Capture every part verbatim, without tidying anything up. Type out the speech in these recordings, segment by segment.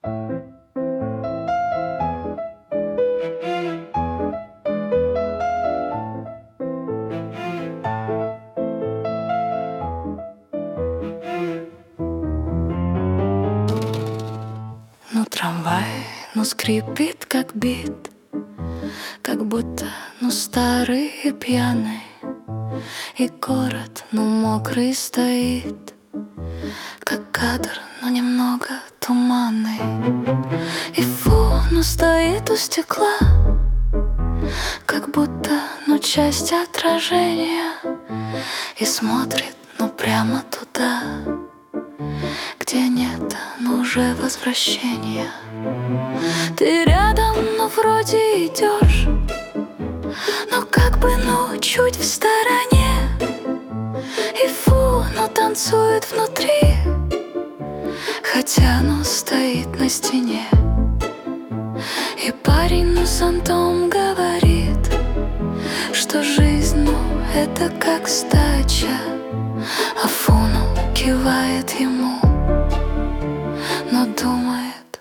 Ну трамвай, ну скрипит как бит, как будто, ну старый и пьяный. И город, ну мокрый стоит, как кадр, но немного туманный. И фу, ну стоит у стекла, как будто, ну часть отражения. И смотрит, ну прямо туда, где нет, ну уже возвращения. Ты рядом, ну вроде идешь, но как бы, ну чуть в стороне. И фу, ну танцует внутри, хотя, ну стоит на стене. И парень, ну с зонтом говорит, что жизнь, ну это как сдача. А фу, ну кивает ему, но думает,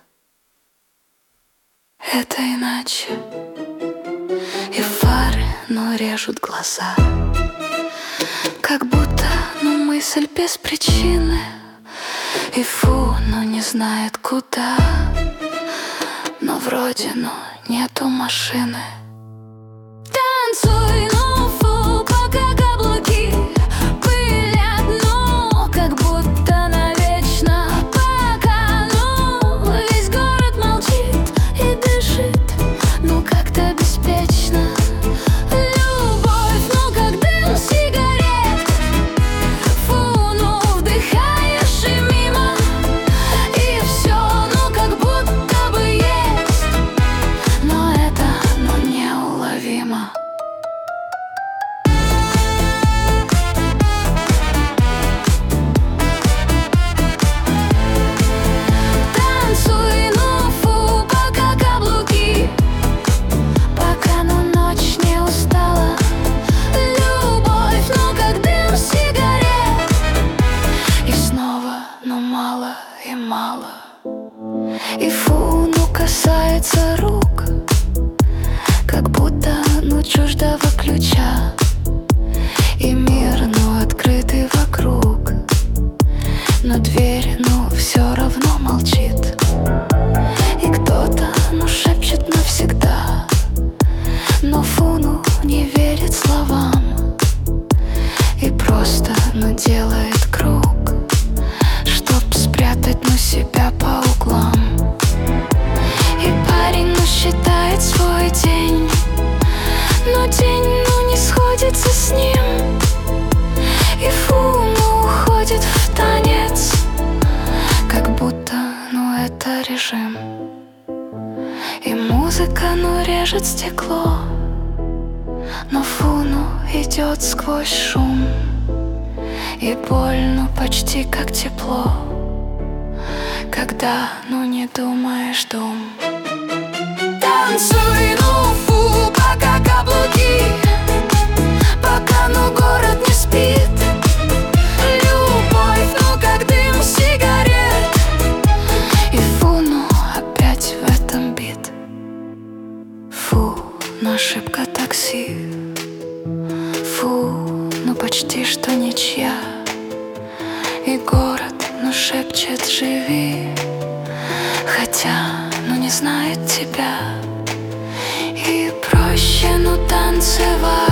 это иначе. И фары, ну режут глаза, как будто, ну мысль без причины. И фу, ну не знает куда, но вроде, ну нету машины. Танцуй, ну фу, пока каблуки пылят, ну как будто навечно. Пока, ну весь город молчит и дышит, ну как-то беспечно. Любовь, ну как дым сигарет. Фу, ну вдыхаешь и мимо, и все, ну как будто бы есть, но это, ну неуловимо. Танцуй, ну фу, пока каблуки, пока, ну ночь не устала. Любовь, ну как дым сигарет. И снова, ну мало и мало. И фу, ну касается рук, как будто, ну чуждого ключа. И мир, ну открытый вокруг, но дверь, ну все равно молчит. И кто-то, ну шепчет навсегда, но фу, ну не верит словам. И просто, ну делает круг, чтоб спрятать, ну себя по углам. И парень, ну считает свой день, но день, ну не сходится с ним. И фу, ну уходит в танец, как будто, ну это режим. И музыка, ну режет стекло, но фу, ну идет сквозь шум. И боль, ну почти как тепло, когда, ну не думаешь дум. Танцуй, ну фу, пока каблуки, пока, ну город не спит. Любовь, ну как дым сигарет. И фу, ну опять в этом бит. Фу, ну ошибка такси. Фу, ну почти что ничья. И город, ну шепчет живи, хотя, ну не знает тебя. И проще, ну танцевать,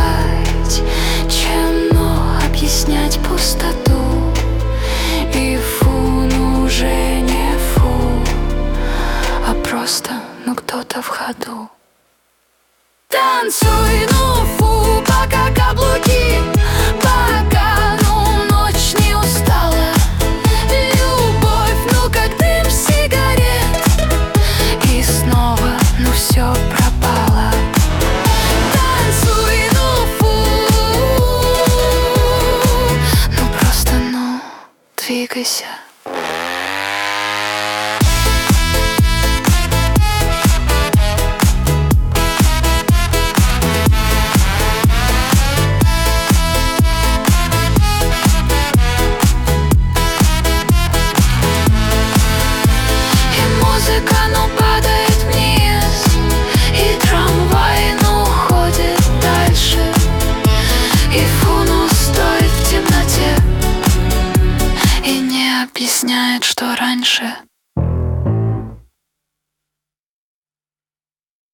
чем, ну объяснять пустоту. И фу, ну уже не фу, а просто, ну кто-то в ходу. Танцуй, ну фу, пока каблуки, пока, ну ночь не устала. Любовь, ну как дым сигарет. И снова, ну все пропало. Танцуй, ну фу, ну просто, ну двигайся. И фуну стоит в темноте и не объясняет, что раньше